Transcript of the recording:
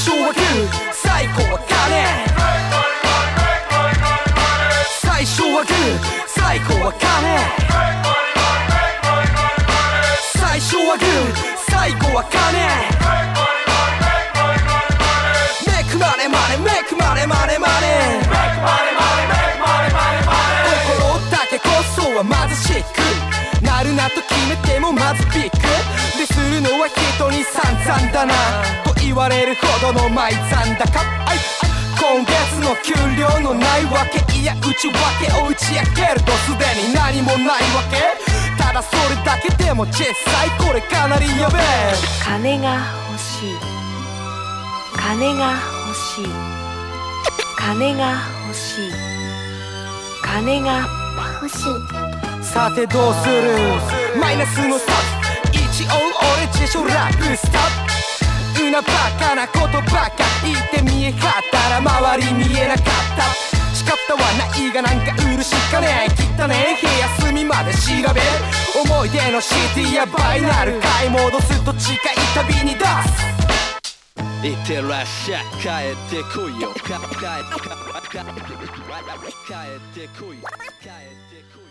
初はグー最後は金最初はグー最後は金最初はグー最後は金メイクマネマネメイクマネマネマネ心だけこそは貧しくなるなと決めてもまずビッグでするのは人に散々だなと言われるほどの埋残高今月の給料のないわけいや内訳を打ち明けるとすでに何もないわけただそれだけでも実際これかなりやべえ金が欲しい金が欲しい金が欲しい金が欲しいさてどうするマイナスのスタッフ一応俺自称ラップスタッフバカなことばっか言って見えかったら周り見えなかった仕方はないがなんか売るしかねえ汚ねえ部屋隅まで調べる思い出の CD やバイナル買い戻すと近い旅に出すいってらっしゃい帰ってこいよ帰ってこい帰ってこい